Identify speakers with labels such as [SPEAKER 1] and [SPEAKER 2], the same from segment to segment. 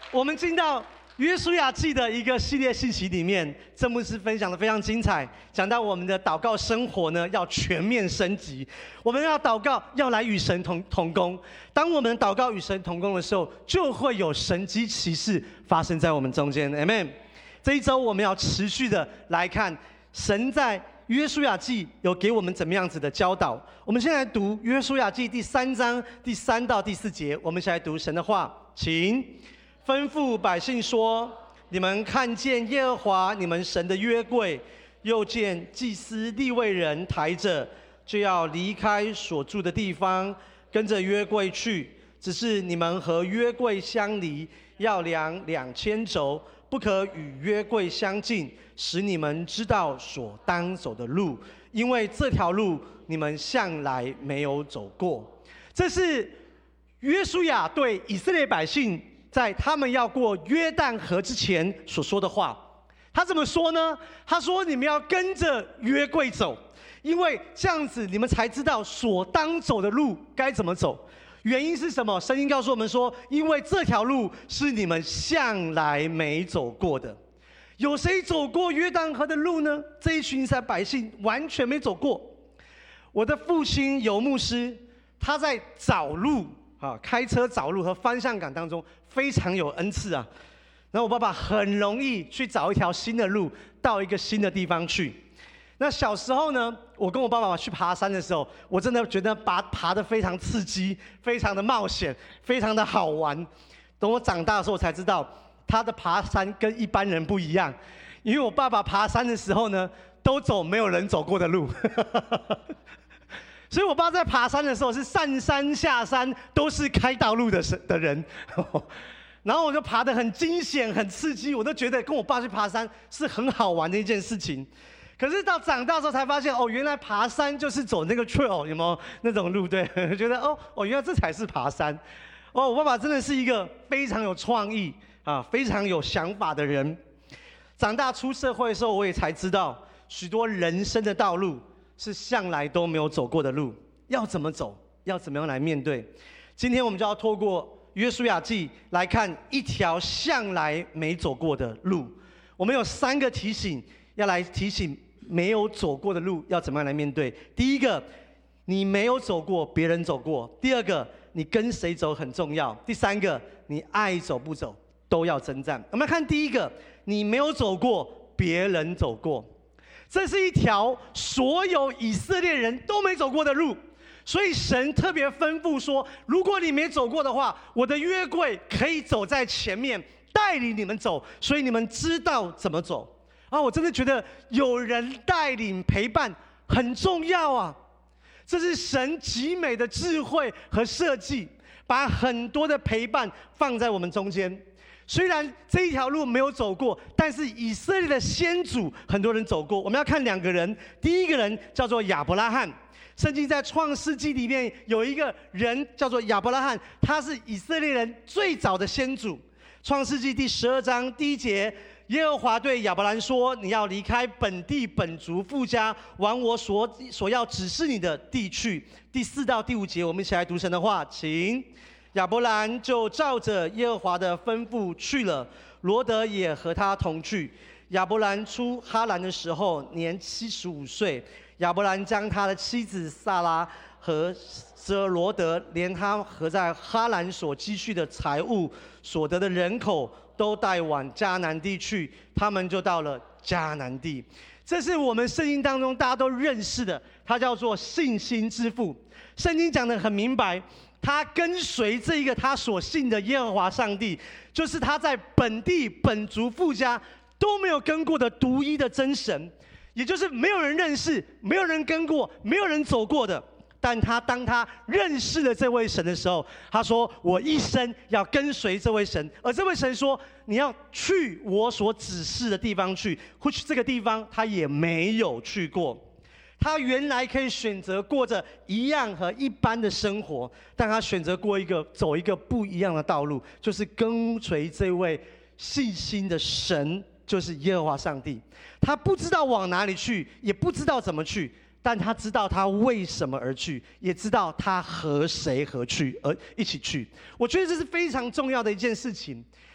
[SPEAKER 1] 我们进到约书亚记的一个系列信息里面，郑牧师分享的非常精彩，讲到我们的祷告生活呢要全面升级。我们要祷告，要来与神同工。当我们祷告与神同工的时候，就会有神迹奇事发生在我们中间。Amen。这一周我们要持续的来看神在约书亚记有给我们怎么样子的教导。我们先来读约书亚记第3章第3到第4节，我们先来读神的话，请。吩咐百姓说：你们看见耶和华你们神的约柜，又见祭司利未人抬着，就要离开所住的地方，跟着约柜去。只是你们和约柜相离，要量2000肘，不可与约柜相近，使你们知道所当走的路，因为这条路你们向来没有走过。这是约书亚对以色列百姓在他们要过约旦河之前所说的话。他怎么说呢？他说：你们要跟着约柜走，因为这样子你们才知道所当走的路该怎么走。原因是什么？圣经告诉我们说，因为这条路是你们向来没走过的。有谁走过约旦河的路呢？这一群以色列百姓完全没走过。我的父亲游牧师，他在找路开车找路和方向感当中非常有恩赐啊。然后我爸爸很容易去找一条新的路到一个新的地方去。那小时候呢，我跟我爸爸去爬山的时候，我真的觉得爬得非常刺激，非常的冒险，非常的好玩。等我长大的时候，我才知道他的爬山跟一般人不一样，因为我爸爸爬山的时候呢，都走没有人走过的路。所以我爸在爬山的时候是上山下山都是开道路的人。然后我就爬得很惊险很刺激，我都觉得跟我爸去爬山是很好玩的一件事情。可是到长大的时候才发现，原来爬山就是走那个 trail， 有没有那种路？对，觉得原来这才是爬山。我爸爸真的是一个非常有创意非常有想法的人。长大出社会的时候，我也才知道许多人生的道路是向来都没有走过的路，要怎么走，要怎么样来面对。今天我们就要透过约书亚记来看一条向来没走过的路。我们有3个提醒，要来提醒没有走过的路要怎么样来面对。第一个，你没有走过，别人走过；第二个，你跟谁走很重要；第三个，你爱走不走都要征战。我们来看第一个，你没有走过，别人走过。这是一条所有以色列人都没走过的路，所以神特别吩咐说，如果你没走过的话，我的约柜可以走在前面，带领你们走，所以你们知道怎么走。我真的觉得有人带领陪伴很重要啊。这是神极美的智慧和设计，把很多的陪伴放在我们中间。虽然这一条路没有走过，但是以色列的先祖很多人走过。我们要看2个人，第一个人叫做亚伯拉罕。圣经在创世纪里面有一个人叫做亚伯拉罕，他是以色列人最早的先祖。创世纪第12章第1节，耶和华对亚伯兰说：你要离开本地本族父家，往我所要指示你的地去。第4到第5节，我们一起来读神的话，请。亚伯兰就照着耶和华的吩咐去了，罗德也和他同去。亚伯兰出哈兰的时候年75岁。亚伯兰将他的妻子撒拉和侄儿罗德，连他和在哈兰所积蓄的财物、所得的人口，都带往迦南地去。他们就到了迦南地。这是我们圣经当中大家都认识的，他叫做信心之父。圣经讲得很明白，他跟随这一个他所信的耶和华上帝，就是他在本地本族父家都没有跟过的独一的真神，也就是没有人认识，没有人跟过，没有人走过的。但当他认识了这位神的时候，他说：我一生要跟随这位神。而这位神说：你要去我所指示的地方去。或许这个地方他也没有去过。他原来可以选择过着一样和一般的生活，但他选择走一个不一样的道路，就是跟随这位信心的神，就是耶和华上帝。他不知道往哪里去，也不知道怎么去，但他知道他为什么而去，也知道他和谁而一起去。我觉得这是非常重要的一件事情。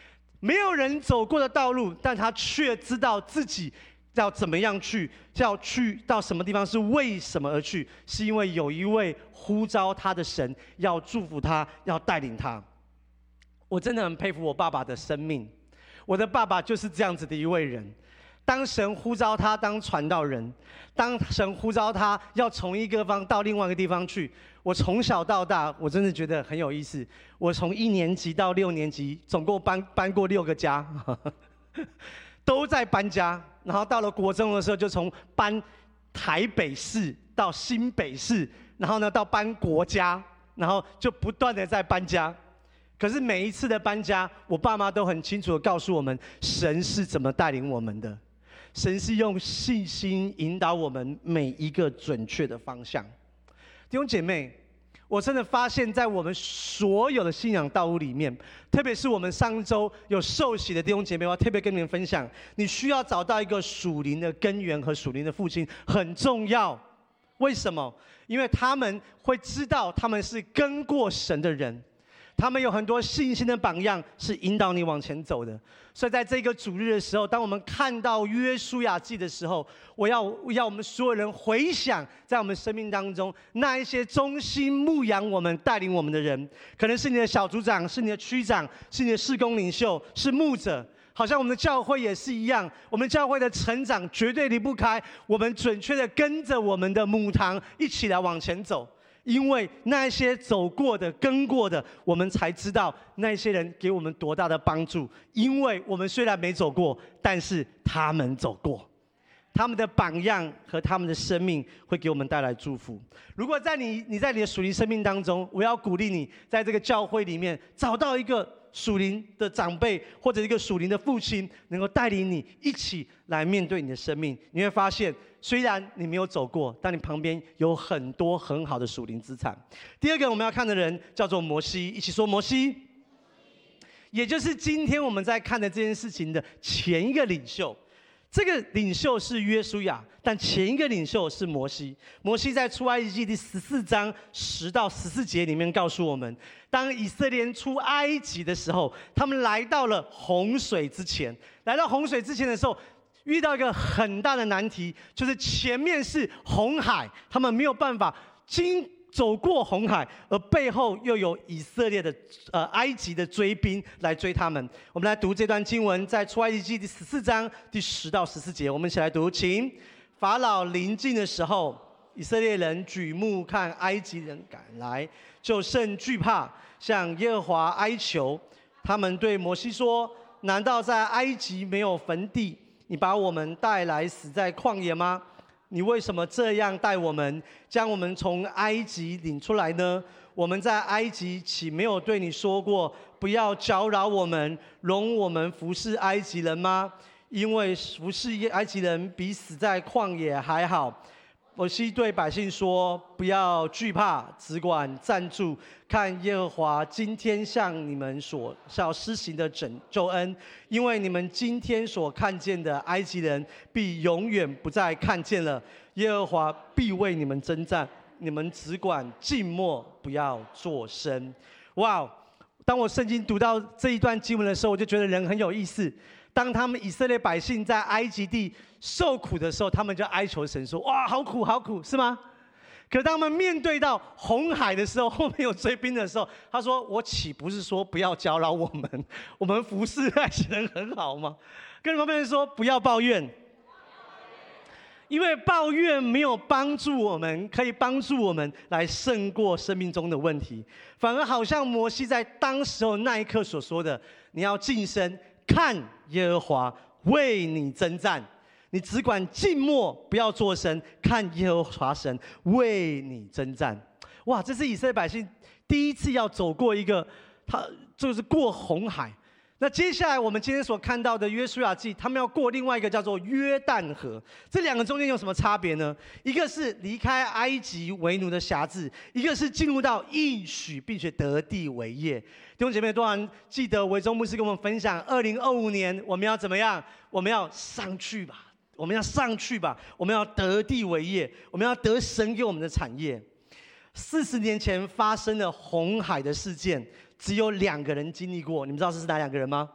[SPEAKER 1] 没有人走过的道路，但他却知道自己要怎么样去，要去到什么地方，是为什么而去？是因为有一位呼召他的神要祝福他，要带领他。我真的很佩服我爸爸的生命，我的爸爸就是这样子的一位人。当神呼召他当传道人，当神呼召他要从一个地方到另外一个地方去，我从小到大，我真的觉得很有意思。我从1年级到6年级，总共搬过6个家，都在搬家。然后到了国中的时候，就从搬台北市到新北市，然后呢到搬国家，然后就不断的在搬家。可是每一次的搬家，我爸妈都很清楚的告诉我们，神是怎么带领我们的。神是用信心引导我们每一个准确的方向。弟兄姐妹，我真的发现在我们所有的信仰道路里面，特别是我们上周有受洗的弟兄姐妹，我要特别跟你们分享，你需要找到一个属灵的根源和属灵的父亲，很重要。为什么？因为他们会知道他们是跟过神的人，他们有很多信心的榜样是引导你往前走的。所以在这个主日的时候，当我们看到约书亚记的时候，我要我们所有人回想在我们生命当中那一些忠心牧养我们带领我们的人，可能是你的小组长，是你的区长，是你的事工领袖，是牧者。好像我们的教会也是一样，我们教会的成长绝对离不开我们准确的跟着我们的母堂一起来往前走。因为那些走过的、跟过的，我们才知道那些人给我们多大的帮助。因为我们虽然没走过，但是他们走过，他们的榜样和他们的生命会给我们带来祝福。如果在你在你的属灵生命当中，我要鼓励你，在这个教会里面找到一个属灵的长辈或者一个属灵的父亲，能够带领你一起来面对你的生命。你会发现，虽然你没有走过，但你旁边有很多很好的属灵资产。第二个我们要看的人叫做摩西，一起说摩西，也就是今天我们在看的这件事情的前一个领袖。这个领袖是约书亚，但前一个领袖是摩西。摩西在出埃及记第14章10到14节里面告诉我们，当以色列人出埃及的时候，他们来到了洪水之前。来到洪水之前的时候，遇到一个很大的难题，就是前面是红海，他们没有办法走过红海，而背后又有以色列的埃及的追兵来追他们。我们来读这段经文，在出埃及记第14章第10到14节，我们一起来读，请。法老临近的时候，以色列人举目看埃及人赶来，就甚惧怕，向耶和华哀求。他们对摩西说：难道在埃及没有坟地？你把我们带来死在旷野吗？你为什么这样待我们，将我们从埃及领出来呢？我们在埃及岂没有对你说过，不要搅扰我们，容我们服侍埃及人吗？因为服侍埃及人比死在旷野还好。摩西对百姓说：不要惧怕，只管站住，看耶和华今天向你们所要施行的救恩。因为你们今天所看见的埃及人，必永远不再看见了。耶和华必为你们征战，你们只管静默，不要作声。哇！当我圣经读到这一段经文的时候，我就觉得人很有意思。当他们以色列百姓在埃及地受苦的时候，他们就哀求神说：哇，好苦好苦，是吗？可当他们面对到红海的时候，后面有追兵的时候，他说：我岂不是说不要搅扰我们，我们服侍埃及人很好吗？跟旁边人说，不要抱怨，因为抱怨没有帮助我们，可以帮助我们来胜过生命中的问题。反而好像摩西在当时候那一刻所说的：你要近身看耶和华为你征战，你只管静默，不要作声，看耶和华神为你征战。哇，这是以色列百姓第一次要走过一个，他就是过红海。那接下来我们今天所看到的约书亚记，他们要过另外一个叫做约旦河。这两个中间有什么差别呢？一个是离开埃及为奴的辖制，一个是进入到应许并且得地为业。弟兄姐妹，多少人记得维中牧师跟我们分享，2025年我们要怎么样？我们要上去吧，我们要上去吧，我们要得地为业，我们要得神给我们的产业。40年前发生了红海的事件，只有2个人经历过，你们知道这是哪2个人吗？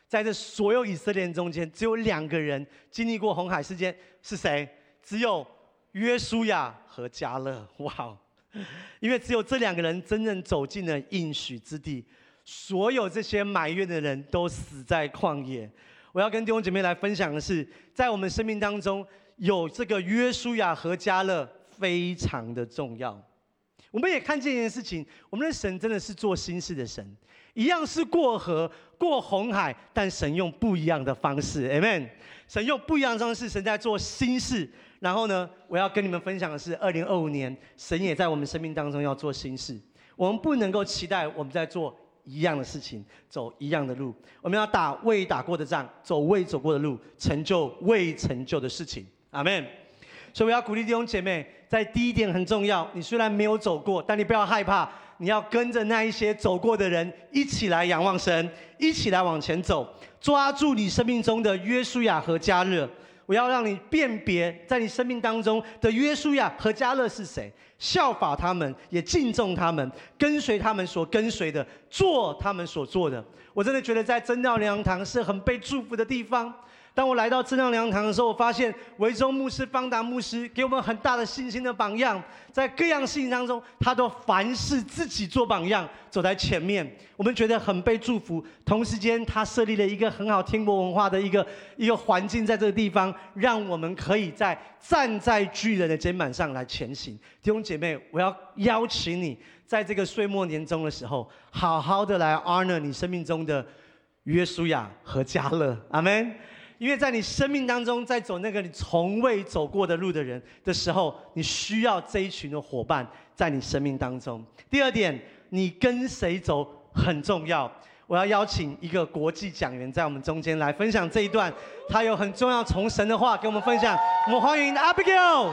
[SPEAKER 1] 在这所有以色列人中间，只有2个人经历过红海事件，是谁？只有约书亚和迦勒。哇！因为只有这2个人真正走进了应许之地，所有这些埋怨的人都死在旷野。我要跟弟兄姐妹来分享的是，在我们生命当中有这个约书亚和迦勒非常的重要。我们也看见一件事情，我们的神真的是做新事的神，一样是过河过红海，但神用不一样的方式 ，Amen。神用不一样的方式，神在做新事。然后呢，我要跟你们分享的是，2025年，神也在我们生命当中要做新事。我们不能够期待我们在做一样的事情，走一样的路。我们要打未打过的仗，走未走过的路，成就未成就的事情。阿们。所以我要鼓励弟兄姐妹，在第一点很重要，你虽然没有走过，但你不要害怕，你要跟着那一些走过的人一起来仰望神，一起来往前走，抓住你生命中的约书亚和迦勒。我要让你辨别在你生命当中的约书亚和迦勒是谁，效法他们，也敬重他们，跟随他们所跟随的，做他们所做的。我真的觉得在真道灵粮堂是很被祝福的地方。当我来到真道灵粮堂的时候，我发现维中牧师、方达牧师给我们很大的信心的榜样，在各样事情当中，他都凡事自己做榜样，走在前面，我们觉得很被祝福。同时间，他设立了一个很好天国文化的一个环境，在这个地方，让我们可以站在巨人的肩膀上来前行。弟兄姐妹，我要邀请你，在这个岁末年终的时候，好好的来 honor 你生命中的约书亚和迦勒，阿们。因为在你生命当中，在走那个你从未走过的路的人的时候，你需要这一群的伙伴在你生命当中。第二点，你跟谁走很重要。我要邀请一个国际讲员在我们中间来分享这一段，他有很重要从神的话给我们分享。我们欢迎 Abigail。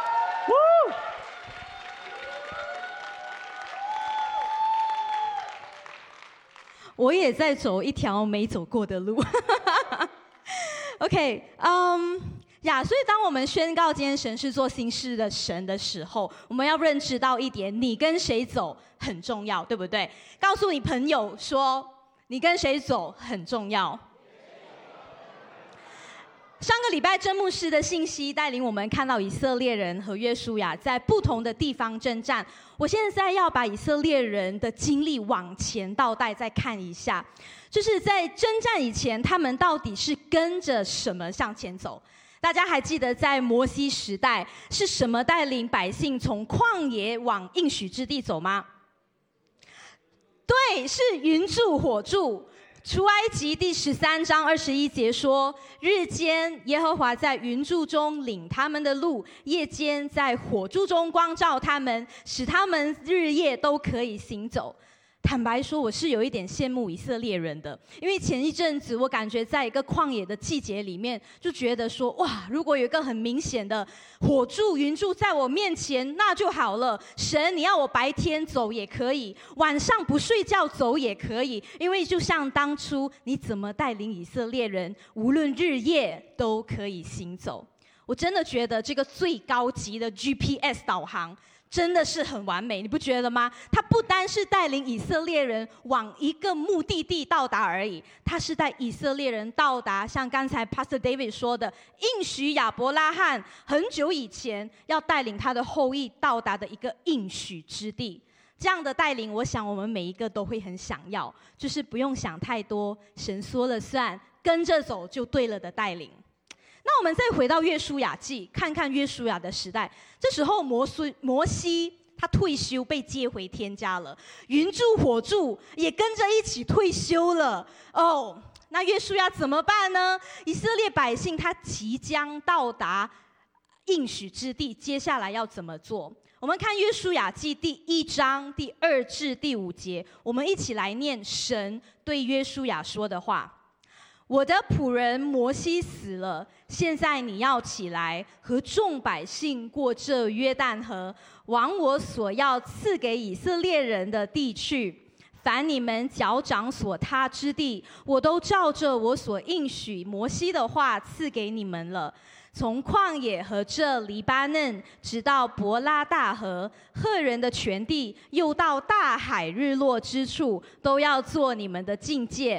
[SPEAKER 2] 我也在走一条没走过的路。OK， 所以当我们宣告今天神是做新事的神的时候，我们要认知到一点，你跟谁走很重要，对不对？告诉你朋友说，你跟谁走很重要。上个礼拜真牧师的信息带领我们看到以色列人和约书亚在不同的地方征战。我现在要把以色列人的经历往前倒带再看一下，就是在征战以前，他们到底是跟着什么向前走？大家还记得在摩西时代是什么带领百姓从旷野往应许之地走吗？对，是云柱火柱。出埃及第13章21节说，日间耶和华在云柱中领他们的路，夜间在火柱中光照他们，使他们日夜都可以行走。坦白说，我是有一点羡慕以色列人的，因为前一阵子我感觉在一个旷野的季节里面，就觉得说，哇，如果有一个很明显的火柱、云柱在我面前，那就好了。神，你要我白天走也可以，晚上不睡觉走也可以，因为就像当初你怎么带领以色列人，无论日夜都可以行走。我真的觉得这个最高级的 GPS 导航真的是很完美，你不觉得吗？他不单是带领以色列人往一个目的地到达而已，他是带以色列人到达像刚才 Pastor David 说的，应许亚伯拉罕很久以前要带领他的后裔到达的一个应许之地。这样的带领，我想我们每一个都会很想要，就是不用想太多，神说了算，跟着走就对了的带领。那我们再回到约书亚记，看看约书亚的时代。这时候摩西他退休被接回天家了，云柱火柱也跟着一起退休了。那约书亚怎么办呢？以色列百姓他即将到达应许之地，接下来要怎么做？我们看约书亚记第1章第2至第5节，我们一起来念神对约书亚说的话。我的仆人摩西死了，现在你要起来，和众百姓过这约旦河，往我所要赐给以色列人的地去。凡你们脚掌所踏之地，我都照着我所应许摩西的话赐给你们了。从旷野和这黎巴嫩，直到伯拉大河，赫人的全地，又到大海日落之处，都要做你们的境界。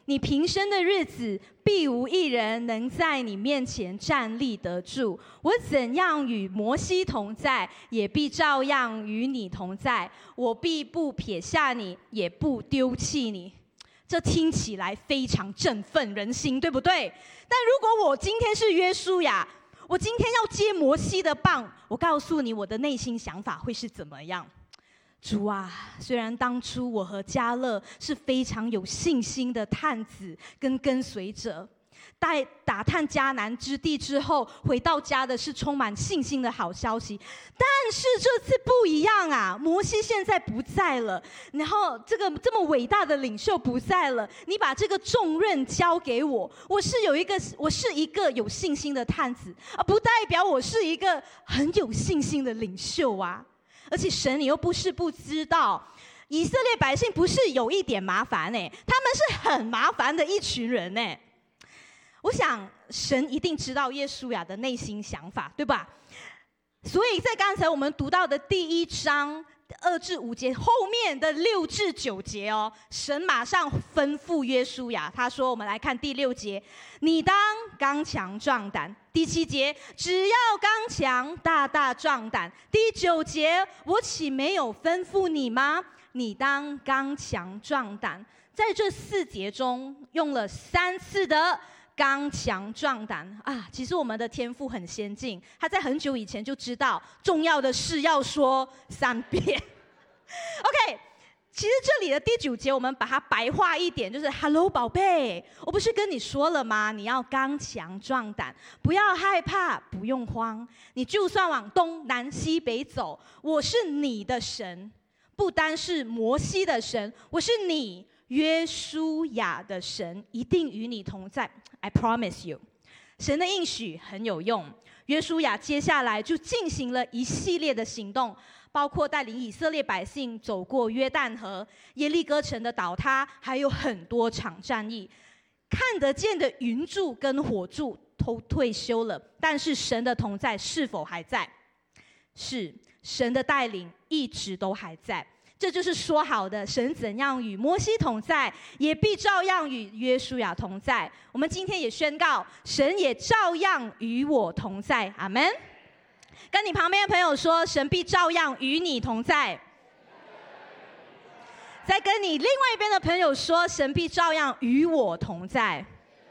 [SPEAKER 2] 你平生的日子，必无一人能在你面前站立得住。我怎样与摩西同在，也必照样与你同在。我必不撇下你，也不丢弃你。这听起来非常振奋人心，对不对？但如果我今天是约书亚，我今天要接摩西的棒，我告诉你，我的内心想法会是怎么样？主啊，虽然当初我和迦勒是非常有信心的探子跟随者，打探迦南之地之后，回到家的是充满信心的好消息。但是这次不一样啊！摩西现在不在了，然后这么伟大的领袖不在了，你把这个重任交给我，我是一个有信心的探子，而不代表我是一个很有信心的领袖啊！而且神，你又不是不知道，以色列百姓不是有一点麻烦他们是很麻烦的一群人我想神一定知道约书亚的内心想法，对吧？所以在刚才我们读到的第1章2至5节后面的6至9节神马上吩咐约书亚，他说，我们来看第6节，你当刚强壮胆。第7节，只要刚强，大大壮胆。第9节，我岂没有吩咐你吗？你当刚强壮胆。在这4节中用了3次的刚强壮胆啊！其实我们的天父很先进，他在很久以前就知道重要的事要说3遍。OK， 其实这里的第9节我们把它白话一点，就是 Hello 宝贝，我不是跟你说了吗？你要刚强壮胆，不要害怕，不用慌。你就算往东南西北走，我是你的神，不单是摩西的神，我是你约书亚的神，一定与你同在。I promise you， 神的应许很有用。约书亚接下来就进行了一系列的行动，包括带领以色列百姓走过约旦河、耶利哥城的倒塌，还有很多场战役。看得见的云柱跟火柱都退休了，但是神的同在是否还在？是，神的带领一直都还在。这就是说好的，神怎样与摩西同在，也必照样与约书亚同在。我们今天也宣告，神也照样与我同在。阿们。跟你旁边的朋友说，神必照样与你同在。再跟你另外一边的朋友说，神必照样与我同在。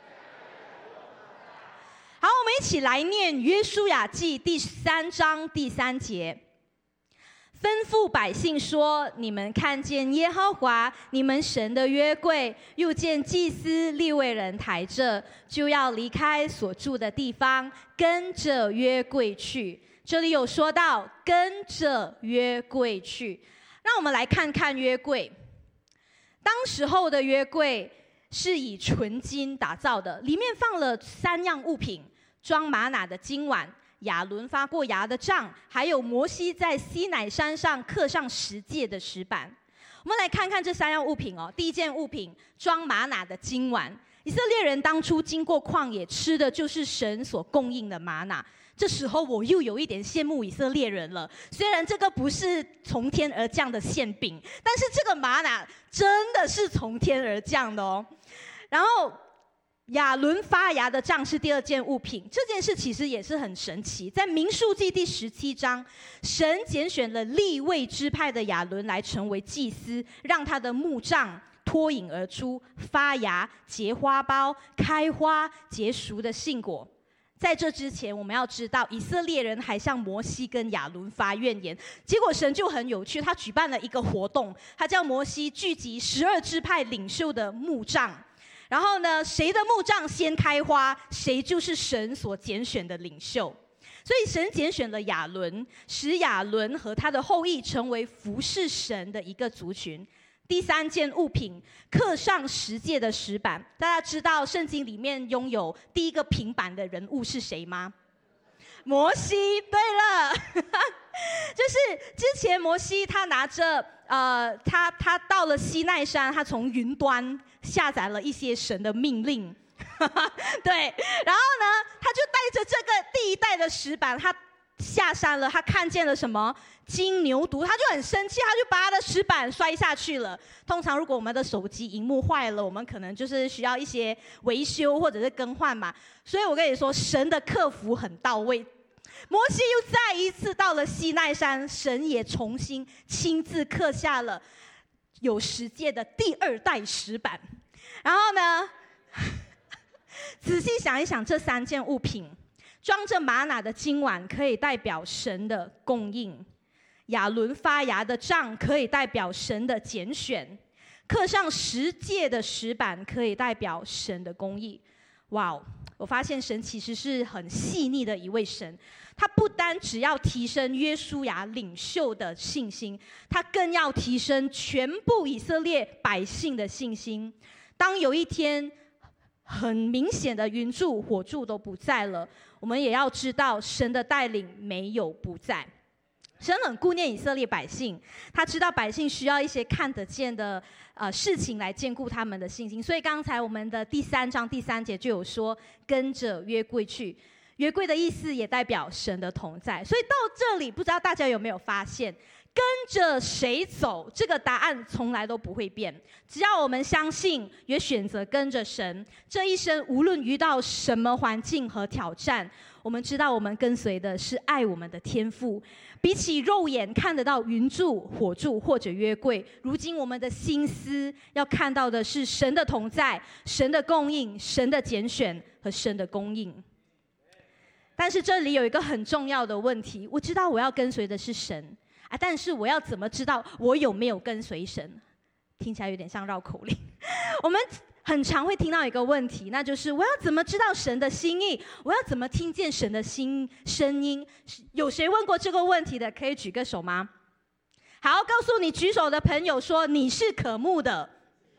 [SPEAKER 2] 好，我们一起来念约书亚记第3章第3节。吩咐百姓说，你们看见耶和华你们神的约柜，又见祭司利未人抬着，就要离开所住的地方，跟着约柜去。这里有说到跟着约柜去，让我们来看看约柜。当时候的约柜是以纯金打造的，里面放了3样物品：装玛拿的金碗、亚伦发过芽的杖，还有摩西在西乃山上刻上10诫的石板。我们来看看这3样物品第一件物品，装玛拿的金碗。以色列人当初经过旷野，吃的就是神所供应的玛拿。这时候我又有一点羡慕以色列人了，虽然这个不是从天而降的馅饼，但是这个玛拿真的是从天而降的然后亚伦发芽的杖是第2件物品，这件事其实也是很神奇。在民数记第17章，神拣选了利未支派的亚伦来成为祭司，让他的木杖脱颖而出，发芽、结花苞、开花、结熟的杏果。在这之前，我们要知道以色列人还向摩西跟亚伦发怨言，结果神就很有趣，他举办了一个活动，他叫摩西聚集12支派领袖的木杖，然后呢，谁的木杖先开花，谁就是神所拣选的领袖。所以神拣选了亚伦，使亚伦和他的后裔成为服侍神的一个族群。第3件物品，刻上10诫的石板。大家知道圣经里面拥有第一个平板的人物是谁吗？摩西。对了就是之前摩西他拿着他到了西奈山，他从云端下载了一些神的命令对，然后呢他就带着这个第一代的石板，他下山了，他看见了什么金牛犊，他就很生气，他就把他的石板摔下去了。通常如果我们的手机荧幕坏了，我们可能就是需要一些维修或者是更换嘛。所以我跟你说，神的克服很到位。摩西又再一次到了西奈山，神也重新亲自刻下了有十诫的第2代石板。然后呢，仔细想一想，这3件物品，装着玛瑙的金碗可以代表神的供应，亚伦发芽的杖可以代表神的拣选，刻上10诫的石板可以代表神的公义。哇哦！我发现神其实是很细腻的一位神，他不单只要提升约书亚领袖的信心，他更要提升全部以色列百姓的信心。当有一天很明显的云柱火柱都不在了，我们也要知道神的带领没有不在。神很顾念以色列百姓，他知道百姓需要一些看得见的事情来兼顾他们的信心。所以刚才我们的第3章第3节就有说，跟着约柜去。约柜的意思也代表神的同在。所以到这里，不知道大家有没有发现，跟着谁走，这个答案从来都不会变。只要我们相信，也选择跟着神，这一生无论遇到什么环境和挑战，我们知道我们跟随的是爱我们的天父。比起肉眼看得到云柱、火柱或者约柜，如今我们的心思要看到的是神的同在、神的供应、神的拣选和神的供应。但是这里有一个很重要的问题，我知道我要跟随的是神但是我要怎么知道我有没有跟随神？听起来有点像绕口令。我们很常会听到一个问题，那就是我要怎么知道神的心意？我要怎么听见神的声音？有谁问过这个问题的？可以举个手吗？好，告诉你举手的朋友说你是渴慕的。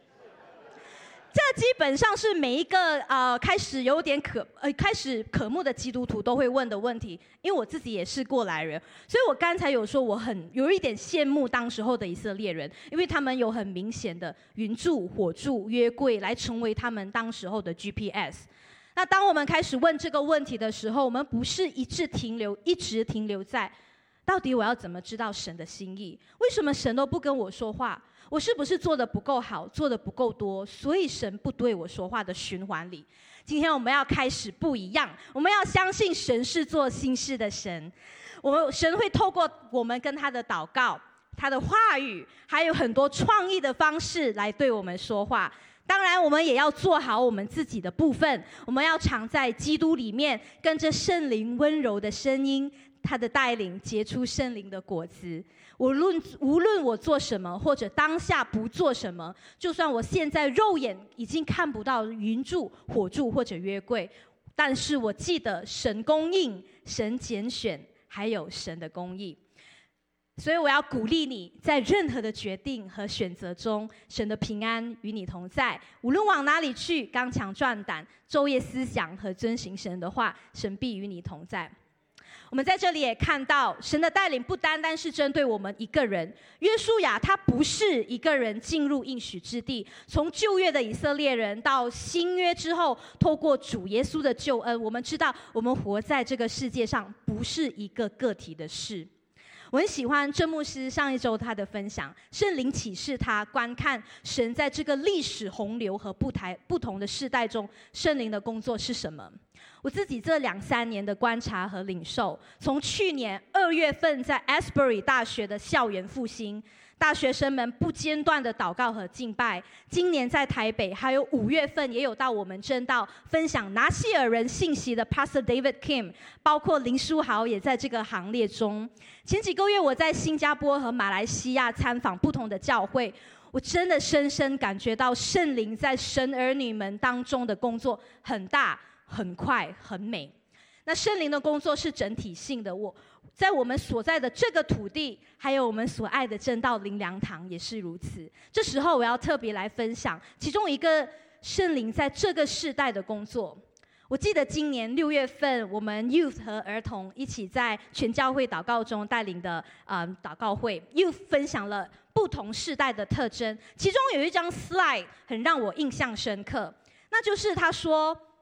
[SPEAKER 2] 这基本上是每一个开始渴慕的基督徒都会问的问题，因为我自己也是过来人，所以我刚才有说我有一点羡慕当时候的以色列人，因为他们有很明显的云柱、火柱、约柜来成为他们当时候的 GPS。那当我们开始问这个问题的时候，我们不是一直停留在到底我要怎么知道神的心意？为什么神都不跟我说话？我是不是做得不够好，做得不够多，所以神不对我说话的循环里？今天我们要开始不一样，我们要相信神是做新事的神。神会透过我们跟他的祷告、他的话语，还有很多创意的方式来对我们说话。当然我们也要做好我们自己的部分，我们要常在基督里面，跟着圣灵温柔的声音，他的带领结出圣灵的果子。无论我做什么，或者当下不做什么，就算我现在肉眼已经看不到云柱、火柱或者约柜，但是我记得神供应、神拣选，还有神的公义。所以我要鼓励你，在任何的决定和选择中，神的平安与你同在。无论往哪里去，刚强壮胆，昼夜思想和遵行神的话，神必与你同在。我们在这里也看到，神的带领不单单是针对我们一个人。约书亚他不是一个人进入应许之地，从旧约的以色列人到新约之后，透过主耶稣的救恩，我们知道我们活在这个世界上不是一个个体的事。我很喜欢郑牧师上一周他的分享，圣灵启示他观看神在这个历史洪流和不同的世代中，圣灵的工作是什么。我自己这2-3年的观察和领受，从去年2月份在 Asbury 大学的校园复兴，大学生们不间断的祷告和敬拜。今年在台北，还有5月份也有到我们真道分享拿细尔人信息的 Pastor David Kim， 包括林书豪也在这个行列中。前几个月我在新加坡和马来西亚参访不同的教会，我真的深深感觉到圣灵在神儿女们当中的工作很大、很快、很美。那圣灵的工作是整体性的，在我们所在的这个土地，还有我们所爱的真道灵粮堂也是如此。这时候我要特别来分享其中一个圣灵在这个世代的工作。我记得今年6月份，我们 Youth 和儿童一起在全教会祷告中带领的祷告会 ，Youth 分享了不同世代的特征，其中有一张 slide 很让我印象深刻，那就是他说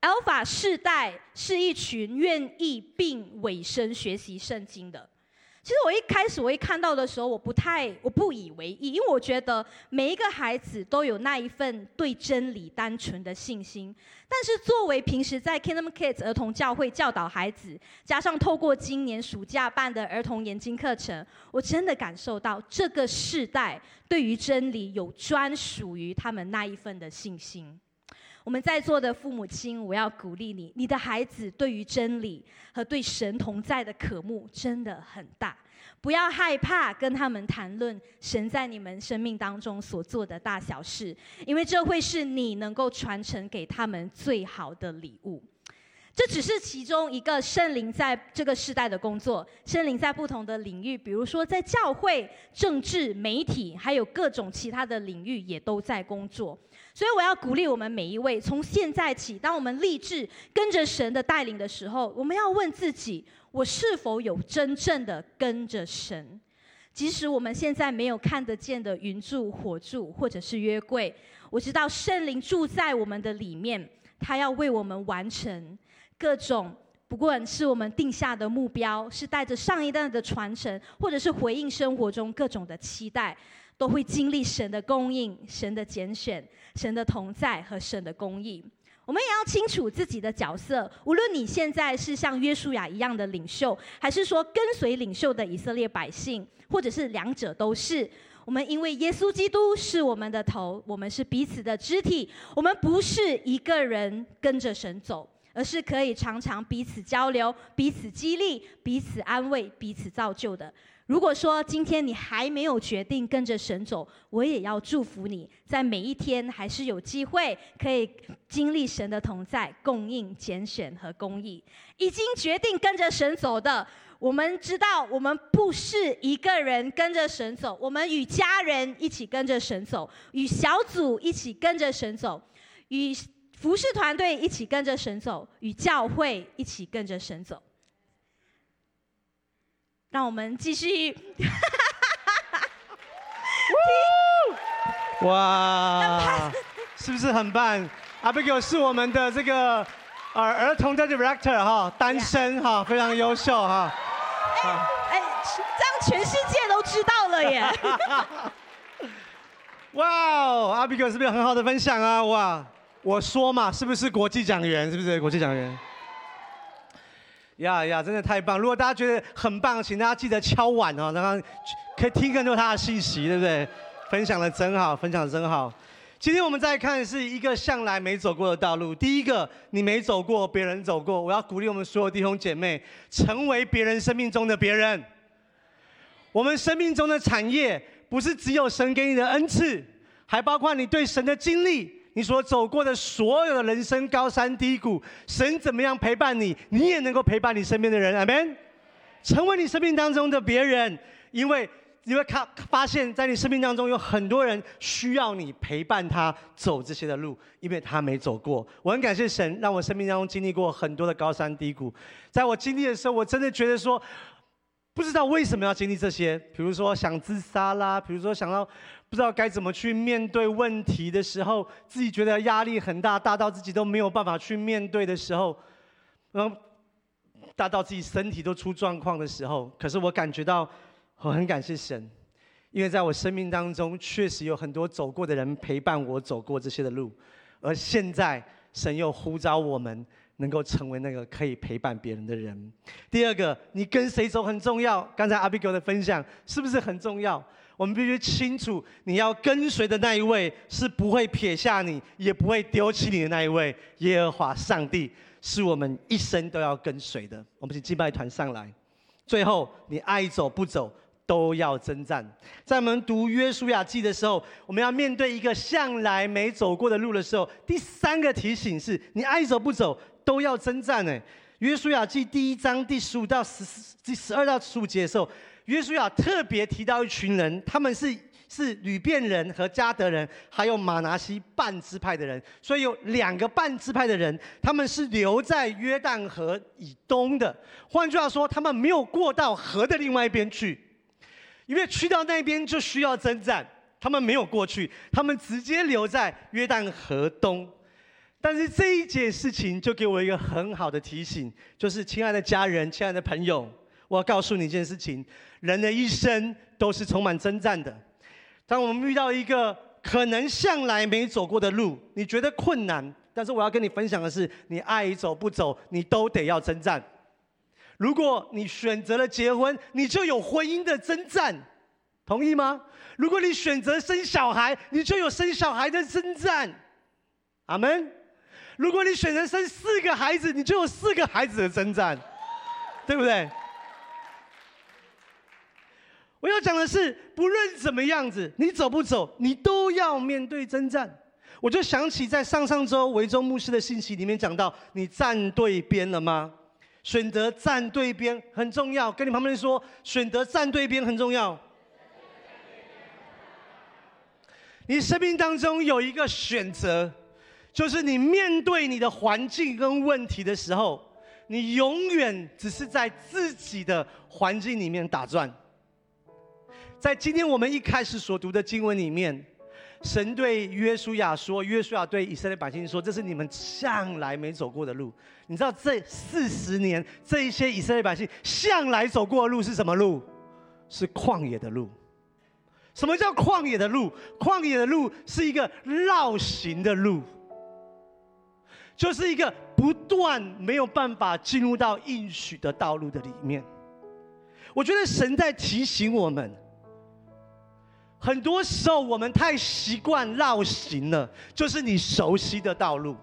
[SPEAKER 2] Alpha 世代是一群愿意并委身学习圣经的。其实我一开始我一看到的时候，我不以为意，因为我觉得每一个孩子都有那一份对真理单纯的信心。但是作为平时在 Kingdom Kids 儿童教会教导孩子，加上透过今年暑假办的儿童研经课程，我真的感受到这个世代对于真理有专属于他们那一份的信心。我们在座的父母亲，我要鼓励你，你的孩子对于真理和对神同在的渴慕真的很大，不要害怕跟他们谈论神在你们生命当中所做的大小事，因为这会是你能够传承给他们最好的礼物。这只是其中一个圣灵在这个世代的工作，圣灵在不同的领域，比如说在教会、政治、媒体，还有各种其他的领域也都在工作。所以我要鼓励我们每一位，从现在起，当我们立志跟着神的带领的时候，我们要问自己，我是否有真正的跟着神？即使我们现在没有看得见的云柱、火柱或者是约柜，我知道圣灵住在我们的里面，他要为我们完成各种，不管是我们定下的目标，是带着上一代的传承，或者是回应生活中各种的期待，都会经历神的供应、神的拣选、神的同在和神的公义。我们也要清楚自己的角色，无论你现在是像约书亚一样的领袖，还是说跟随领袖的以色列百姓，或者是两者都是。我们因为耶稣基督是我们的头，我们是彼此的肢体，我们不是一个人跟着神走，而是可以常常彼此交流、彼此激励、彼此安慰、彼此造就的。如果说今天你还没有决定跟着神走，我也要祝福你，在每一天还是有机会可以经历神的同在、供应、拣选和公义。已经决定跟着神走的，我们知道我们不是一个人跟着神走，我们与家人一起跟着神走，与小组一起跟着神走，与服事团队一起跟着神走，与教会一起跟着神走。让我们继续
[SPEAKER 1] 哇，是不是很棒？ Abigail 是我们的这个儿童的 director 哈，单身哈，非常优秀哈。
[SPEAKER 2] 这样全世界都知道了耶！
[SPEAKER 1] 哇哦 ，Abigail 是不是很好的分享啊？哇，我说嘛，是不是国际讲员？是不是国际讲员？呀，真的太棒！如果大家觉得很棒，请大家记得敲碗哦，然后可以听更多他的信息，对不对？分享的真好，分享的真好。今天我们再看的是一个向来没走过的道路。第一个，你没走过，别人走过。我要鼓励我们所有弟兄姐妹，成为别人生命中的别人。我们生命中的产业，不是只有神给你的恩赐，还包括你对神的经历。你所走过的所有的人生高山低谷，神怎么样陪伴你，你也能够陪伴你身边的人，阿们。成为你生命当中的别人，因为你会发现在你生命当中有很多人需要你陪伴他走这些的路，因为他没走过。我很感谢神，让我生命当中经历过很多的高山低谷。在我经历的时候，我真的觉得说，不知道为什么要经历这些，比如说想自杀啦，比如说想到不知道该怎么去面对问题的时候，自己觉得压力很大，大到自己都没有办法去面对的时候，然后大到自己身体都出状况的时候，可是我感觉到我很感谢神，因为在我生命当中确实有很多走过的人陪伴我走过这些的路，而现在神又呼召我们能够成为那个可以陪伴别人的人。第二个，你跟谁走很重要。刚才 Abigail 的分享是不是很重要？我们必须清楚，你要跟随的那一位是不会撇下你，也不会丢弃你的那一位。耶和华上帝是我们一生都要跟随的。我们请敬拜团上来。最后，你爱走不走都要征战。在我们读约书亚记的时候，我们要面对一个向来没走过的路的时候，第三个提醒是：你爱走不走都要征战。约书亚记第1章第12到15节的时候，约书亚特别提到一群人，他们是吕遍人和迦得人，还有玛拿西半支派的人。所以有2个半支派的人，他们是留在约旦河以东的。换句话说，他们没有过到河的另外一边去，因为去到那边就需要征战，他们没有过去，他们直接留在约旦河东。 但是这一件事情就给我一个很好的提醒，就是亲爱的家人、亲爱的朋友，我要告诉你一件事情：人的一生都是充满征战的。当我们遇到一个可能向来没走过的路，你觉得困难，但是我要跟你分享的是，你爱走不走，你都得要征战。如果你选择了结婚，你就有婚姻的征战，同意吗？如果你选择生小孩，你就有生小孩的征战。阿们。如果你选择生4个孩子，你就有4个孩子的征战，对不对？我要讲的是，不论怎么样子，你走不走，你都要面对征战。我就想起在上周维中牧师的信息里面讲到，你站对边了吗？选择站对边很重要，跟你旁边人说，选择站对边很重要。你生命当中有一个选择，就是你面对你的环境跟问题的时候，你永远只是在自己的环境里面打转。在今天我们一开始所读的经文里面，神对约书亚说，约书亚对以色列百姓说，这是你们向来没走过的路。你知道这40年，这一些以色列百姓向来走过的路是什么路？是旷野的路。什么叫旷野的路？旷野的路是一个绕行的路，就是一个不断没有办法进入到应许的道路的里面。我觉得神在提醒我们，很多时候我们太习惯绕行了，就是你熟悉的道路。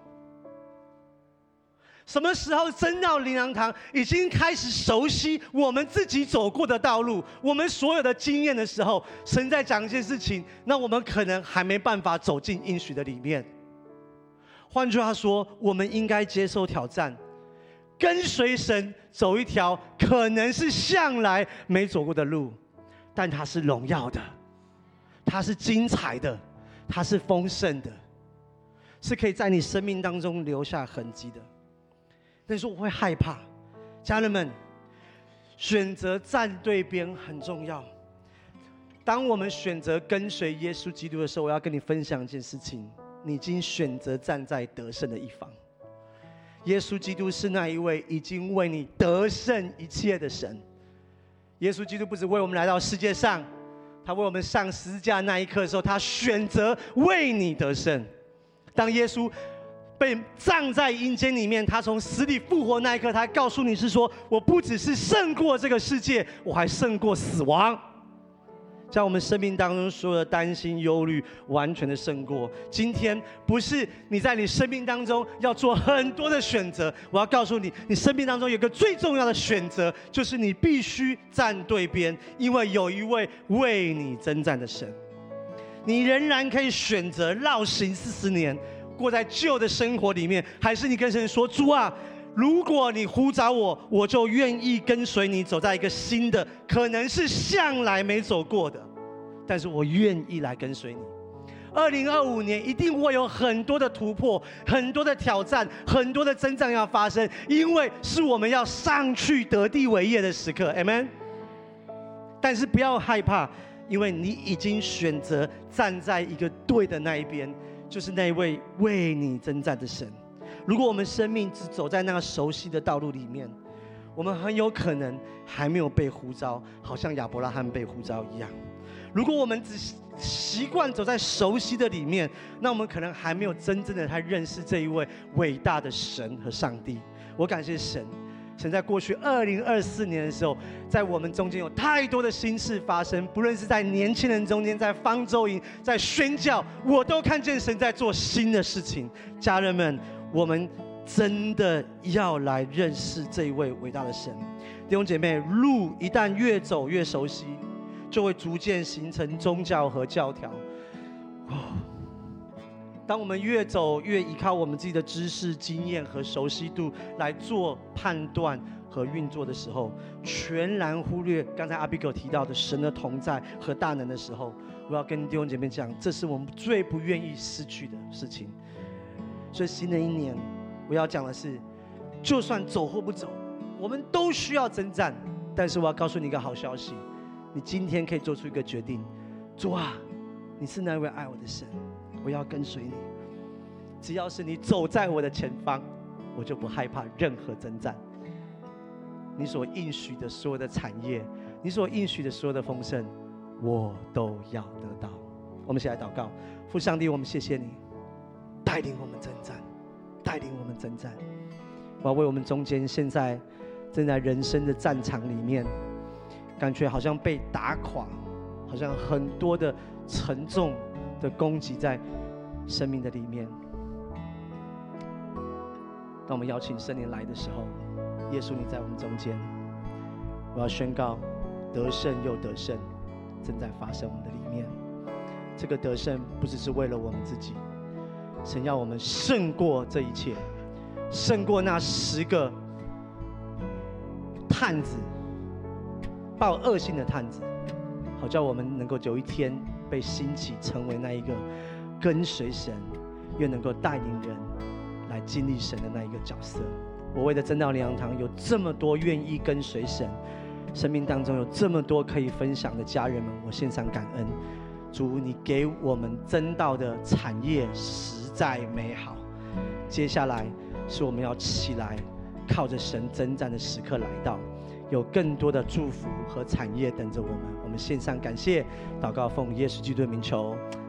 [SPEAKER 1] 什么时候真到灵粮堂已经开始熟悉我们自己走过的道路，我们所有的经验的时候，神在讲一件事情，那我们可能还没办法走进应许的里面。换句话说，我们应该接受挑战，跟随神走一条可能是向来没走过的路，但它是荣耀的，它是精彩的，它是丰盛的，是可以在你生命当中留下痕迹的。但是我会害怕，家人们，选择站对边很重要。当我们选择跟随耶稣基督的时候，我要跟你分享一件事情，你已经选择站在得胜的一方。耶稣基督是那一位已经为你得胜一切的神。耶稣基督不只为我们来到世界上，他为我们上十字架那一刻的时候，他选择为你得胜。当耶稣被葬在阴间里面，他从死里复活那一刻，他告诉你是说，我不只是胜过这个世界，我还胜过死亡，将我们生命当中所有的担心忧虑完全的胜过。今天不是你在你生命当中要做很多的选择，我要告诉你，你生命当中有个最重要的选择，就是你必须站对边，因为有一位为你征战的神。你仍然可以选择绕行40年，过在旧的生活里面，还是你跟神说，主啊，如果你呼召我，我就愿意跟随你，走在一个新的，可能是向来没走过的，但是我愿意来跟随你。2025年一定会有很多的突破，很多的挑战，很多的征战要发生，因为是我们要上去得地为业的时刻 ，Amen。 但是不要害怕，因为你已经选择站在一个对的那一边，就是那一位为你征战的神。如果我们生命只走在那个熟悉的道路里面，我们很有可能还没有被呼召，好像亚伯拉罕被呼召一样。如果我们只习惯走在熟悉的里面，那我们可能还没有真正的来认识这一位伟大的神和上帝。我感谢神，神在过去2024年的时候，在我们中间有太多的新事发生，不论是在年轻人中间，在方舟营，在宣教，我都看见神在做新的事情。家人们，我们真的要来认识这一位伟大的神。弟兄姐妹，路一旦越走越熟悉，就会逐渐形成宗教和教条。当我们越走越依靠我们自己的知识、经验和熟悉度来做判断和运作的时候，全然忽略刚才阿比狗提到的神的同在和大能的时候，我要跟弟兄姐妹讲，这是我们最不愿意失去的事情。所以新的一年，我要讲的是，就算走或不走，我们都需要征战。但是我要告诉你一个好消息，你今天可以做出一个决定，主啊，你是那位爱我的神，我要跟随你。 只要是你走在我的前方，我就不害怕任何征战。你所应许的所有的产业，你所应许的所有的丰盛，我都要得到。我们一起来祷告。父上帝，我们谢谢你带领我们征战，带领我们征战。我要为我们中间现在正在人生的战场里面，感觉好像被打垮，好像很多的沉重的攻击在生命的里面。当我们邀请圣灵来的时候，耶稣你在我们中间，我要宣告得胜又得胜正在发生我们的里面。这个得胜不只是为了我们自己，神要我们胜过这一切，胜过那10个探子，抱恶性的探子，好叫我们能够有一天被兴起，成为那一个跟随神，又能够带领人来经历神的那一个角色。我为了真道灵粮堂有这么多愿意跟随神，生命当中有这么多可以分享的家人们，我献上感恩。主，你给我们真道的产业实在美好。接下来是我们要起来，靠着神征战的时刻来到，有更多的祝福和产业等着我们。我们献上感谢，祷告奉耶稣基督的名求，